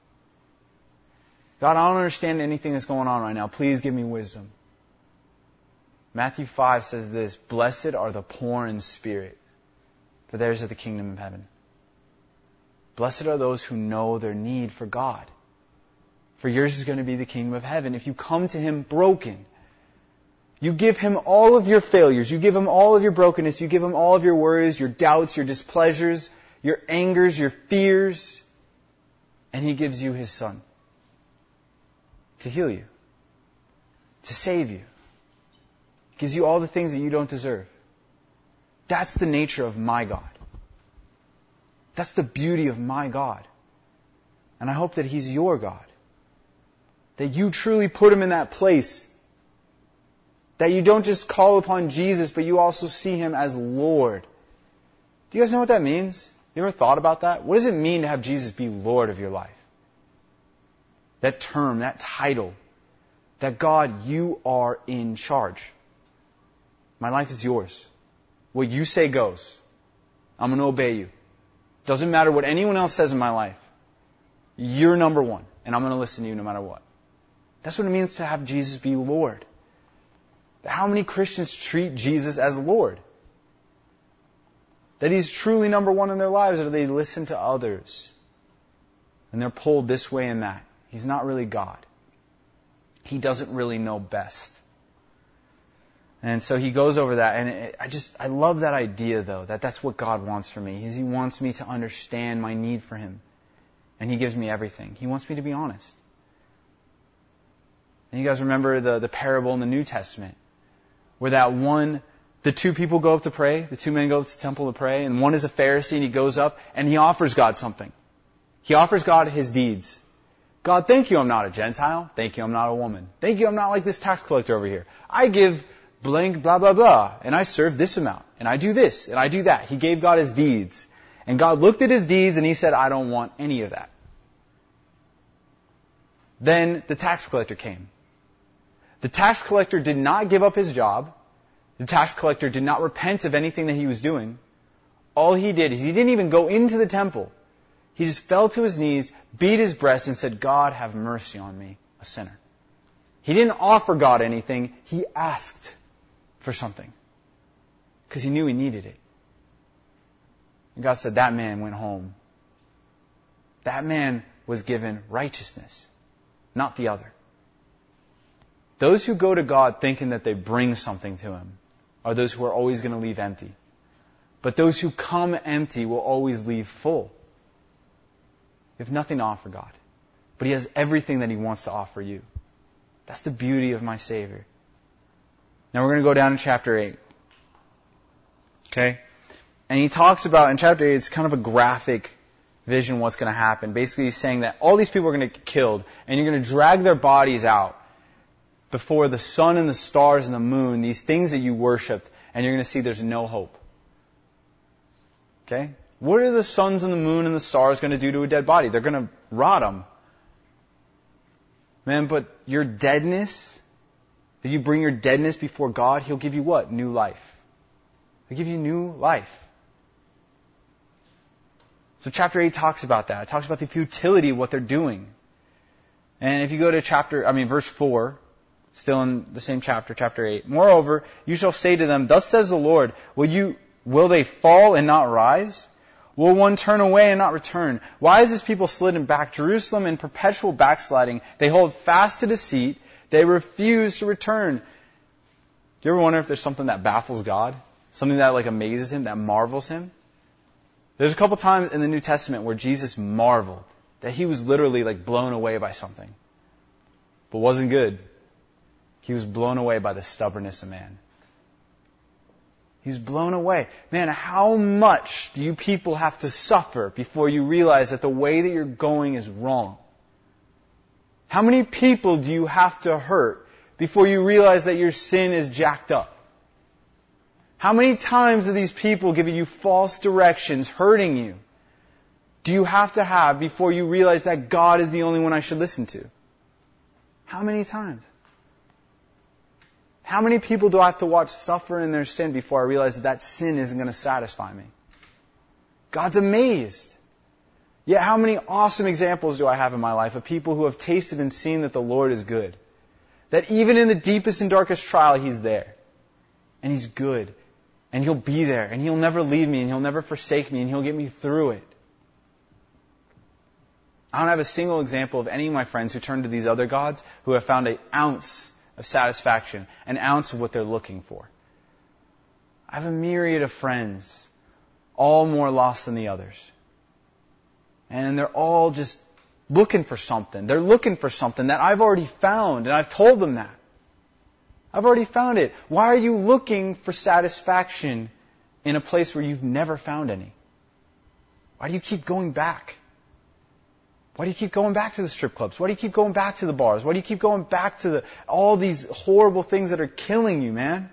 A: God, I don't understand anything that's going on right now. Please give me wisdom. Matthew 5 says this, Blessed are the poor in spirit, for theirs is the kingdom of heaven. Blessed are those who know their need for God, for yours is going to be the kingdom of heaven. If you come to Him broken, you give Him all of your failures, you give Him all of your brokenness, you give Him all of your worries, your doubts, your displeasures, your angers, your fears, and He gives you His Son to heal you, to save you. Gives you all the things that you don't deserve. That's the nature of my God. That's the beauty of my God. And I hope that He's your God. That you truly put Him in that place. That you don't just call upon Jesus, but you also see Him as Lord. Do you guys know what that means? You ever thought about that? What does it mean to have Jesus be Lord of your life? That term, that title. That God, you are in charge. My life is yours. What you say goes. I'm going to obey you. Doesn't matter what anyone else says in my life. You're number one, and I'm going to listen to you no matter what. That's what it means to have Jesus be Lord. How many Christians treat Jesus as Lord? That He's truly number one in their lives, or do they listen to others? And they're pulled this way and that. He's not really God. He doesn't really know best. And so He goes over that, and I love that idea, though, that that's what God wants from me. He wants me to understand my need for Him. And He gives me everything. He wants me to be honest. And you guys remember the parable in the New Testament, where the two people go up to pray, the two men go up to the temple to pray, and one is a Pharisee, and he goes up, and he offers God something. He offers God his deeds. God, thank you I'm not a Gentile. Thank you I'm not a woman. Thank you I'm not like this tax collector over here. I give blank, blah, blah, blah. And I serve this amount. And I do this. And I do that. He gave God his deeds. And God looked at his deeds and He said, I don't want any of that. Then the tax collector came. The tax collector did not give up his job. The tax collector did not repent of anything that he was doing. All he did is he didn't even go into the temple. He just fell to his knees, beat his breast, and said, God, have mercy on me, a sinner. He didn't offer God anything. He asked for something because he knew he needed it. And God said, that man went home. That man was given righteousness, not the other. Those who go to God thinking that they bring something to Him are those who are always going to leave empty. But those who come empty will always leave full. You have nothing to offer God. But He has everything that He wants to offer you. That's the beauty of my Savior. Now we're going to go down to chapter 8. Okay? And he talks about, in chapter 8, it's kind of a graphic vision what's going to happen. Basically, he's saying that all these people are going to get killed, and you're going to drag their bodies out before the sun and the stars and the moon, these things that you worshipped, and you're going to see there's no hope. Okay? What are the suns and the moon and the stars going to do to a dead body? They're going to rot them. Man, but your deadness, if you bring your deadness before God, He'll give you what? New life. He'll give you new life. So chapter 8 talks about that. It talks about the futility of what they're doing. And if you go to verse 4, still in the same chapter, chapter 8. Moreover, you shall say to them, thus says the Lord, will they fall and not rise? Will one turn away and not return? Why is this people slidden back? Jerusalem in perpetual backsliding. They hold fast to deceit. They refuse to return. Do you ever wonder if there's something that baffles God? Something that amazes Him, that marvels Him? There's a couple times in the New Testament where Jesus marveled. That He was literally blown away by something. But wasn't good. He was blown away by the stubbornness of man. He's blown away. Man, how much do you people have to suffer before you realize that the way that you're going is wrong? How many people do you have to hurt before you realize that your sin is jacked up? How many times are these people giving you false directions, hurting you? Do you have to have before you realize that God is the only one I should listen to? How many times? How many people do I have to watch suffer in their sin before I realize that sin isn't going to satisfy me? God's amazed. Yet how many awesome examples do I have in my life of people who have tasted and seen that the Lord is good? That even in the deepest and darkest trial, He's there. And He's good. And He'll be there. And He'll never leave me. And He'll never forsake me. And He'll get me through it. I don't have a single example of any of my friends who turn to these other gods who have found an ounce of satisfaction, an ounce of what they're looking for. I have a myriad of friends, all more lost than the others. And they're all just looking for something. They're looking for something that I've already found, and I've told them that. I've already found it. Why are you looking for satisfaction in a place where you've never found any? Why do you keep going back? Why do you keep going back to the strip clubs? Why do you keep going back to the bars? Why do you keep going back to all these horrible things that are killing you, man?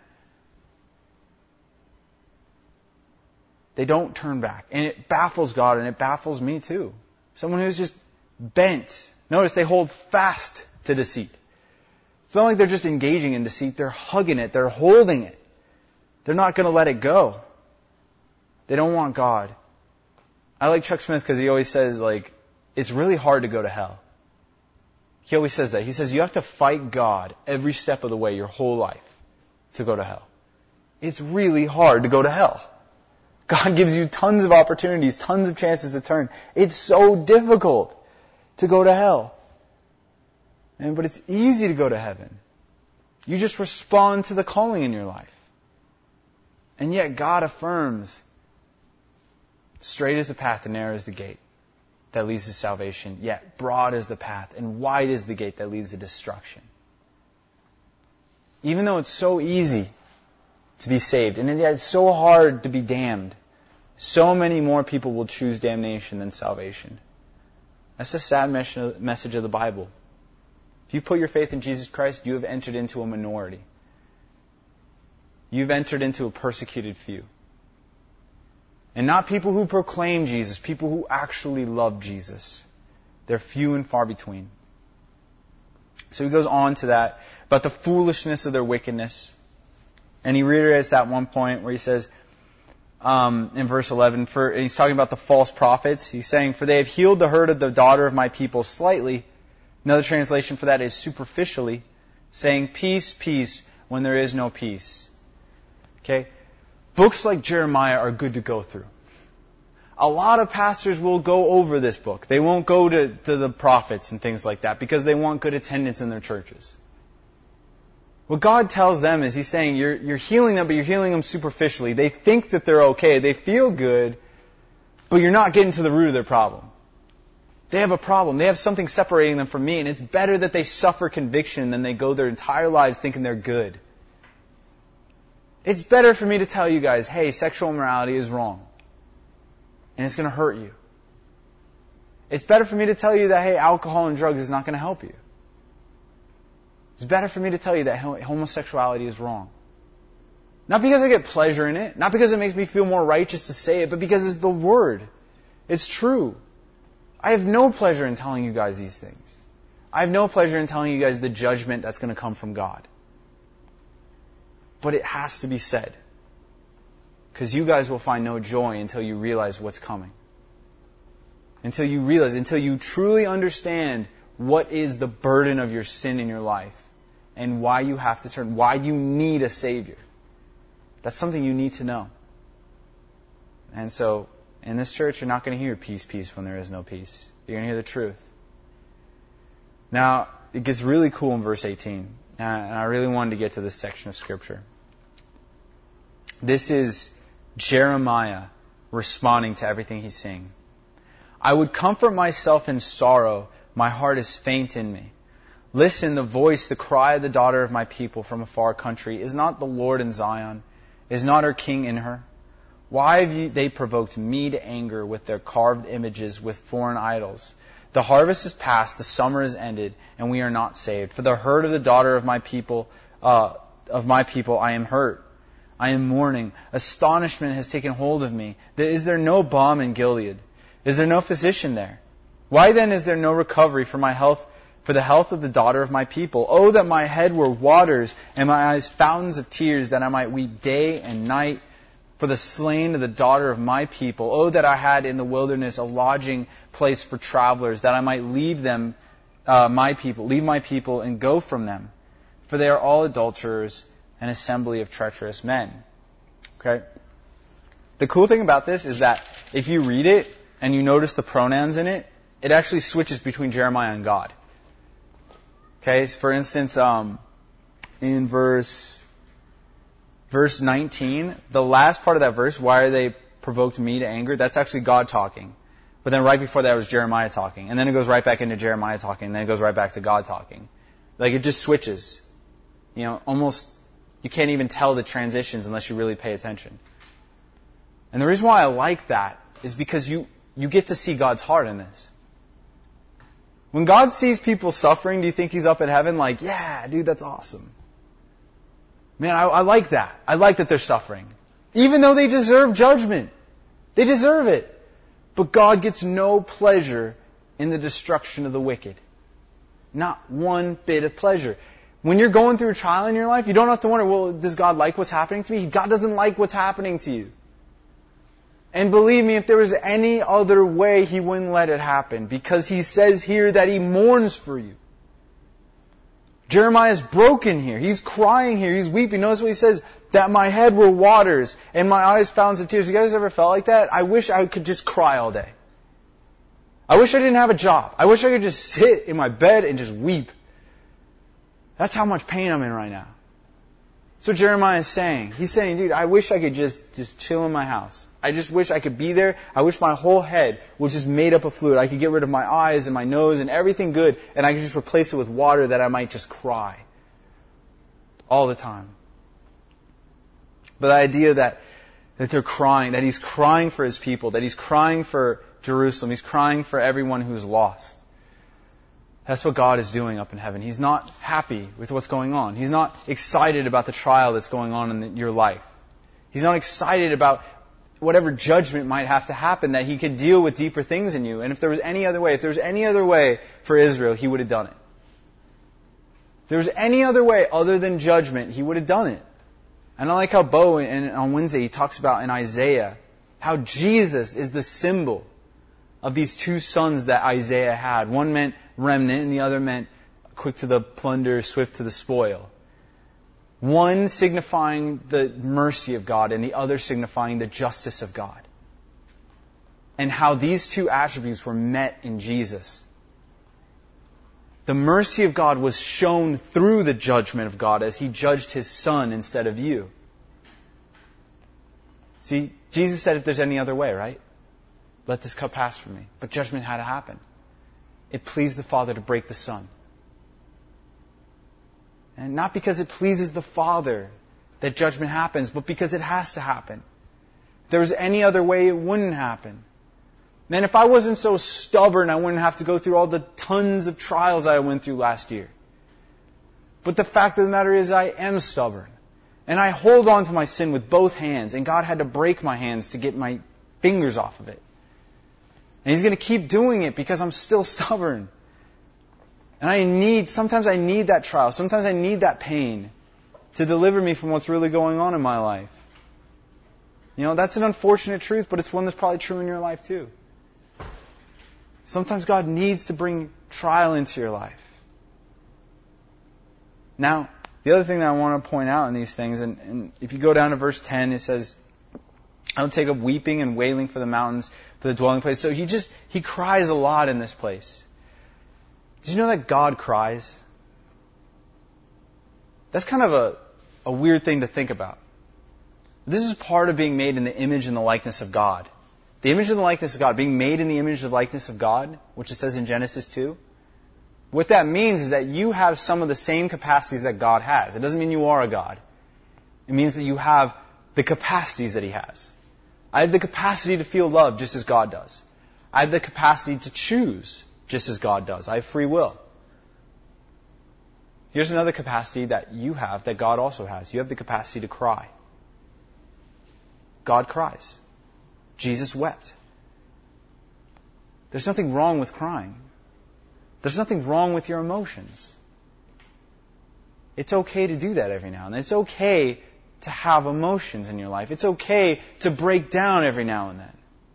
A: They don't turn back. And it baffles God, and it baffles me too. Someone who's just bent. Notice they hold fast to deceit. It's not like they're just engaging in deceit. They're hugging it. They're holding it. They're not going to let it go. They don't want God. I like Chuck Smith because he always says, it's really hard to go to hell. He always says that. He says you have to fight God every step of the way, your whole life, to go to hell. It's really hard to go to hell. God gives you tons of opportunities, tons of chances to turn. It's so difficult to go to hell. But it's easy to go to heaven. You just respond to the calling in your life. And yet God affirms, straight is the path and narrow is the gate that leads to salvation, yet broad is the path and wide is the gate that leads to destruction. Even though it's so easy to be saved, and yet it's so hard to be damned, so many more people will choose damnation than salvation. That's the sad message of the Bible. If you put your faith in Jesus Christ, you have entered into a minority. You've entered into a persecuted few. And not people who proclaim Jesus, people who actually love Jesus. They're few and far between. So he goes on to that, about the foolishness of their wickedness. And he reiterates that one point where he says, in verse 11, he's talking about the false prophets. He's saying, for they have healed the hurt of the daughter of my people slightly. Another translation for that is superficially, saying peace, peace, when there is no peace. Okay? Books like Jeremiah are good to go through. A lot of pastors will go over this book. They won't go to the prophets and things like that because they want good attendance in their churches. What God tells them is He's saying you're healing them, but you're healing them superficially. They think that they're okay. They feel good, but you're not getting to the root of their problem. They have a problem. They have something separating them from me, and it's better that they suffer conviction than they go their entire lives thinking they're good. It's better for me to tell you guys, hey, sexual immorality is wrong. And it's going to hurt you. It's better for me to tell you that, hey, alcohol and drugs is not going to help you. It's better for me to tell you that homosexuality is wrong. Not because I get pleasure in it, not because it makes me feel more righteous to say it, but because it's the Word. It's true. I have no pleasure in telling you guys these things. I have no pleasure in telling you guys the judgment that's going to come from God. But it has to be said. Because you guys will find no joy until you realize what's coming. Until you realize, until you truly understand what is the burden of your sin in your life and why you have to turn, why you need a Savior. That's something you need to know. And so, in this church, you're not going to hear peace, peace when there is no peace. You're going to hear the truth. Now, it gets really cool in verse 18. And I really wanted to get to this section of Scripture. This is Jeremiah responding to everything he's seeing. I would comfort myself in sorrow. My heart is faint in me. Listen, the voice, the cry of the daughter of my people from a far country. Is not the Lord in Zion? Is not her king in her? Why have they provoked me to anger with their carved images, with foreign idols? The harvest is past, the summer is ended, and we are not saved. For the hurt of the daughter of my people, I am hurt. I am mourning. Astonishment has taken hold of me. Is there no balm in Gilead? Is there no physician there? Why then is there no recovery for my health, for the health of the daughter of my people? Oh, that my head were waters, and my eyes fountains of tears, that I might weep day and night for the slain of the daughter of my people. Oh, that I had in the wilderness a lodging place for travelers, that I might leave them, my people, and go from them. For they are all adulterers, an assembly of treacherous men. Okay? The cool thing about this is that if you read it and you notice the pronouns in it, it actually switches between Jeremiah and God. Okay? So for instance, in verse 19, the last part of that verse, why are they provoked me to anger? That's actually God talking. But then right before that was Jeremiah talking. And then it goes right back into Jeremiah talking. And then it goes right back to God talking. Like it just switches. You know, almost, you can't even tell the transitions unless you really pay attention. And the reason why I like that is because you get to see God's heart in this. When God sees people suffering, do you think He's up in heaven like, yeah, dude, that's awesome? Man, I like that. I like that they're suffering. Even though they deserve judgment. They deserve it. But God gets no pleasure in the destruction of the wicked. Not one bit of pleasure. When you're going through a trial in your life, you don't have to wonder, well, does God like what's happening to me? God doesn't like what's happening to you. And believe me, if there was any other way, He wouldn't let it happen. Because He says here that He mourns for you. Jeremiah is broken here. He's crying here. He's weeping. Notice what he says, that my head were waters and my eyes fountains of tears. You guys ever felt like that? I wish I could just cry all day. I wish I didn't have a job. I wish I could just sit in my bed and just weep. That's how much pain I'm in right now. So Jeremiah is saying. He's saying, dude, I wish I could just chill in my house. I just wish I could be there. I wish my whole head was just made up of fluid. I could get rid of my eyes and my nose and everything good, and I could just replace it with water that I might just cry all the time. But the idea that they're crying, that He's crying for His people, that He's crying for Jerusalem, He's crying for everyone who's lost. That's what God is doing up in heaven. He's not happy with what's going on. He's not excited about the trial that's going on in your life. He's not excited about whatever judgment might have to happen, that He could deal with deeper things in you. And if there was any other way for Israel, He would have done it. If there was any other way other than judgment, He would have done it. And I like how Bo on Wednesday, he talks about in Isaiah, how Jesus is the symbol of these two sons that Isaiah had. One meant remnant and the other meant quick to the plunder, swift to the spoil. One signifying the mercy of God and the other signifying the justice of God. And how these two attributes were met in Jesus. The mercy of God was shown through the judgment of God as He judged His Son instead of you. See, Jesus said if there's any other way, right? Let this cup pass from me. But judgment had to happen. It pleased the Father to break the Son. And not because it pleases the Father that judgment happens, but because it has to happen. If there was any other way, it wouldn't happen. Man, if I wasn't so stubborn, I wouldn't have to go through all the tons of trials I went through last year. But the fact of the matter is I am stubborn. And I hold on to my sin with both hands. And God had to break my hands to get my fingers off of it. And He's going to keep doing it because I'm still stubborn. And sometimes I need that trial. Sometimes I need that pain to deliver me from what's really going on in my life. You know, that's an unfortunate truth, but it's one that's probably true in your life too. Sometimes God needs to bring trial into your life. Now, the other thing that I want to point out in these things, and if you go down to verse 10, it says, I will take up weeping and wailing for the mountains, for the dwelling place. So he cries a lot in this place. Did you know that God cries? That's kind of a weird thing to think about. This is part of being made in the image and the likeness of God. The image and the likeness of God, being made in the image and likeness of God, which it says in Genesis 2. What that means is that you have some of the same capacities that God has. It doesn't mean you are a God. It means that you have the capacities that He has. I have the capacity to feel love just as God does. I have the capacity to choose just as God does. I have free will. Here's another capacity that you have that God also has. You have the capacity to cry. God cries. Jesus wept. There's nothing wrong with crying. There's nothing wrong with your emotions. It's okay to do that every now and then. It's okay to have emotions in your life. It's okay to break down every now and then.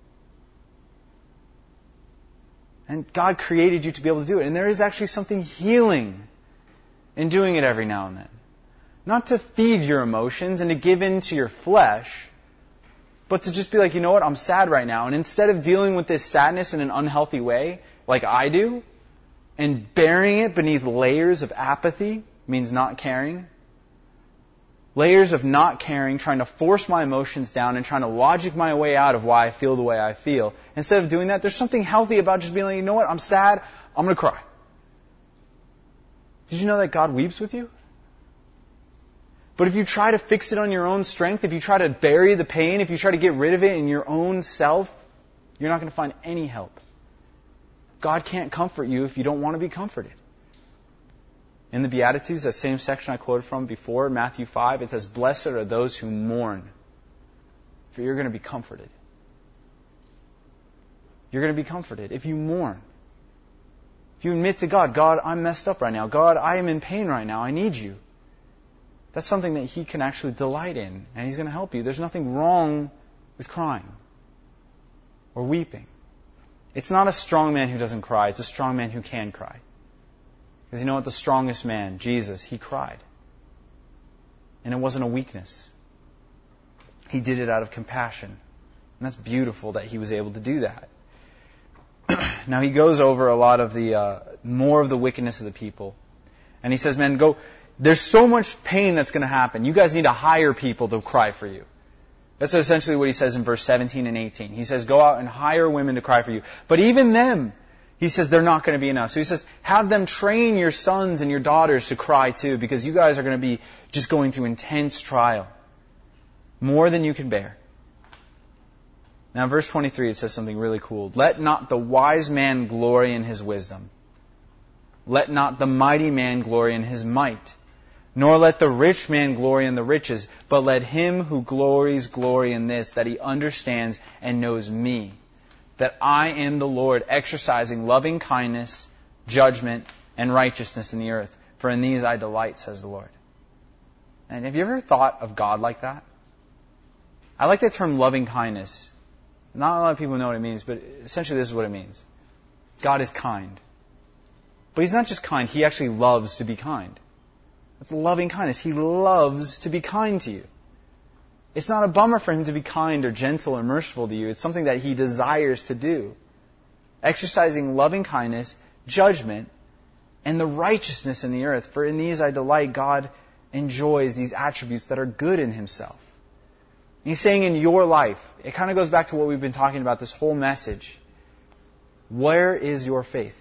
A: And God created you to be able to do it. And there is actually something healing in doing it every now and then. Not to feed your emotions and to give in to your flesh, but to just be like, you know what, I'm sad right now. And instead of dealing with this sadness in an unhealthy way, like I do, and burying it beneath layers of apathy, means not caring, layers of not caring, trying to force my emotions down and trying to logic my way out of why I feel the way I feel. Instead of doing that, there's something healthy about just being like, you know what, I'm sad, I'm going to cry. Did you know that God weeps with you? But if you try to fix it on your own strength, if you try to bury the pain, if you try to get rid of it in your own self, you're not going to find any help. God can't comfort you if you don't want to be comforted. In the Beatitudes, that same section I quoted from before, Matthew 5, it says, "Blessed are those who mourn, for you're going to be comforted." You're going to be comforted if you mourn. If you admit to God, God, I'm messed up right now. God, I am in pain right now. I need you. That's something that He can actually delight in, and He's going to help you. There's nothing wrong with crying or weeping. It's not a strong man who doesn't cry. It's a strong man who can cry. Because you know what? The strongest man, Jesus, He cried. And it wasn't a weakness. He did it out of compassion. And that's beautiful that He was able to do that. Now He goes over a lot of the, more of the wickedness of the people. And He says, man, go, there's so much pain that's going to happen. You guys need to hire people to cry for you. That's essentially what He says in verse 17 and 18. He says, go out and hire women to cry for you. But even them, He says, they're not going to be enough. So He says, have them train your sons and your daughters to cry too, because you guys are going to be just going through intense trial. More than you can bear. Now, verse 23, it says something really cool. Let not the wise man glory in his wisdom. Let not the mighty man glory in his might. Nor let the rich man glory in the riches, but let him who glories glory in this, that he understands and knows me, that I am the Lord, exercising loving kindness, judgment, and righteousness in the earth. For in these I delight, says the Lord. And have you ever thought of God like that? I like that term loving kindness. Not a lot of people know what it means, but essentially this is what it means. God is kind. But He's not just kind, He actually loves to be kind. That's loving kindness. He loves to be kind to you. It's not a bummer for Him to be kind or gentle or merciful to you. It's something that He desires to do. Exercising loving kindness, judgment, and the righteousness in the earth. For in these I delight. God enjoys these attributes that are good in Himself. And He's saying in your life, it kind of goes back to what we've been talking about this whole message. Where is your faith?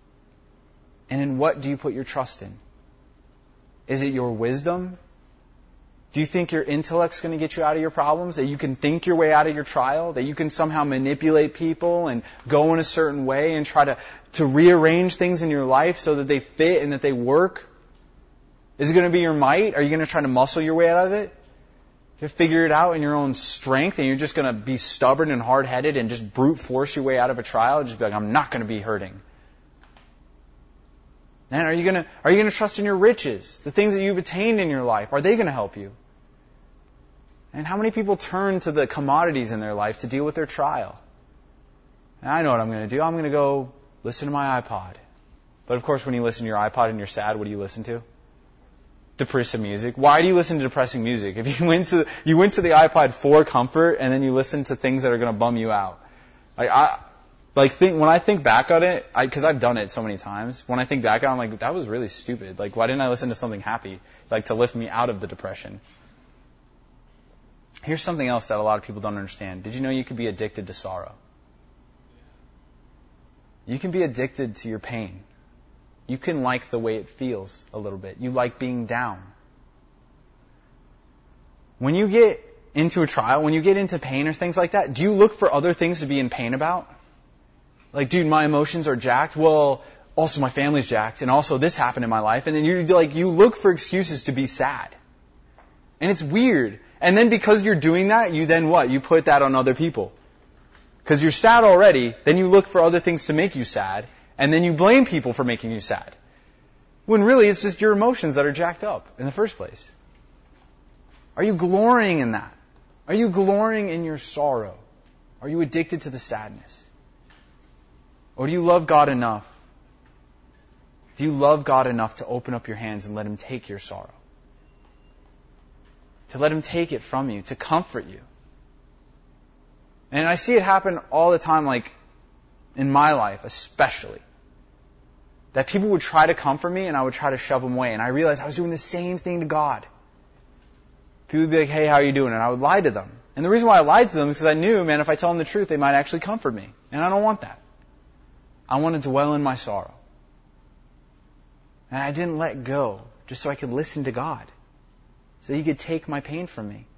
A: And in what do you put your trust in? Is it your wisdom? Do you think your intellect's going to get you out of your problems? That you can think your way out of your trial? That you can somehow manipulate people and go in a certain way and try to rearrange things in your life so that they fit and that they work? Is it going to be your might? Are you going to try to muscle your way out of it? You figure it out in your own strength and you're just going to be stubborn and hard-headed and just brute force your way out of a trial? Just be like, I'm not going to be hurting. And are you going to trust in your riches? The things that you've attained in your life, are they going to help you? And how many people turn to the commodities in their life to deal with their trial? And I know what I'm going to do. I'm going to go listen to my iPod. But of course, when you listen to your iPod and you're sad, what do you listen to? Depressive music. Why do you listen to depressing music? If you went to the iPod for comfort and then you listen to things that are going to bum you out. When I think back on it, because I've done it so many times, when I think back on it, I'm like, that was really stupid. Like, why didn't I listen to something happy, like to lift me out of the depression? Here's something else that a lot of people don't understand. Did you know you could be addicted to sorrow? You can be addicted to your pain. You can like the way it feels a little bit. You like being down. When you get into a trial, when you get into pain or things like that, do you look for other things to be in pain about? Like, dude, my emotions are jacked. Well, also my family's jacked, and also this happened in my life. And then you look for excuses to be sad. And it's weird. And then because you're doing that, you then what? You put that on other people. Because you're sad already, then you look for other things to make you sad, and then you blame people for making you sad. When really it's just your emotions that are jacked up in the first place. Are you glorying in that? Are you glorying in your sorrow? Are you addicted to the sadness? Or do you love God enough? Do you love God enough to open up your hands and let Him take your sorrow? To let Him take it from you, to comfort you. And I see it happen all the time, like in my life especially. That people would try to comfort me and I would try to shove them away. And I realized I was doing the same thing to God. People would be like, hey, how are you doing? And I would lie to them. And the reason why I lied to them is because I knew, man, if I tell them the truth, they might actually comfort me. And I don't want that. I want to dwell in my sorrow. And I didn't let go just so I could listen to God. So He could take my pain from me.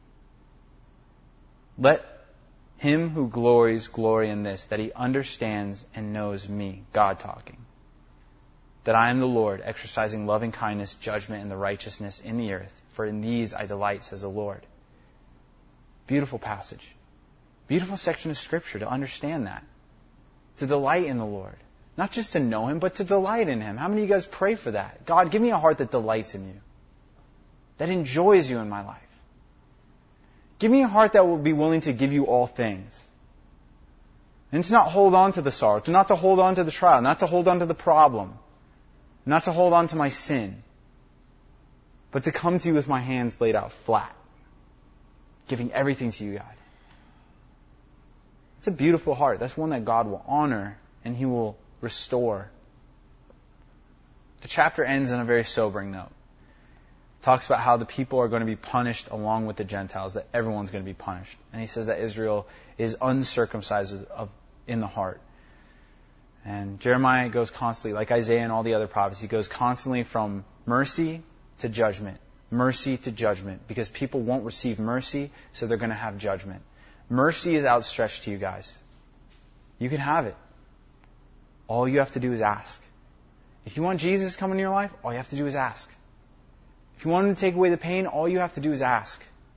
A: Let him who glories glory in this, that he understands and knows me, God talking. That I am the Lord, exercising loving kindness, judgment, and the righteousness in the earth. For in these I delight, says the Lord. Beautiful passage. Beautiful section of Scripture to understand that. To delight in the Lord. Not just to know Him, but to delight in Him. How many of you guys pray for that? God, give me a heart that delights in You. That enjoys You in my life. Give me a heart that will be willing to give You all things. And to not hold on to the sorrow. To not to hold on to the trial. Not to hold on to the problem. Not to hold on to my sin. But to come to You with my hands laid out flat. Giving everything to You, God. It's a beautiful heart. That's one that God will honor and He will restore. The chapter ends on a very sobering note. It talks about how the people are going to be punished along with the Gentiles, that everyone's going to be punished. And he says that Israel is uncircumcised in the heart. And Jeremiah goes constantly, like Isaiah and all the other prophets, he goes constantly from mercy to judgment. Mercy to judgment. Because people won't receive mercy, so they're going to have judgment. Mercy is outstretched to you guys. You can have it. All you have to do is ask. If you want Jesus to come into your life, all you have to do is ask. If you want Him to take away the pain, all you have to do is ask.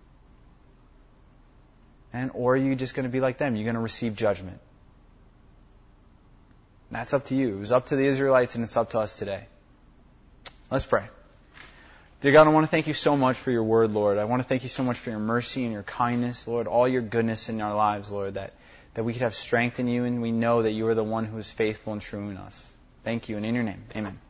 A: Or are you just going to be like them? You're going to receive judgment. That's up to you. It was up to the Israelites and it's up to us today. Let's pray. Dear God, I want to thank You so much for Your word, Lord. I want to thank You so much for Your mercy and Your kindness, Lord. All Your goodness in our lives, Lord. That we could have strength in You and we know that You are the one who is faithful and true in us. Thank You, and in Your name, amen.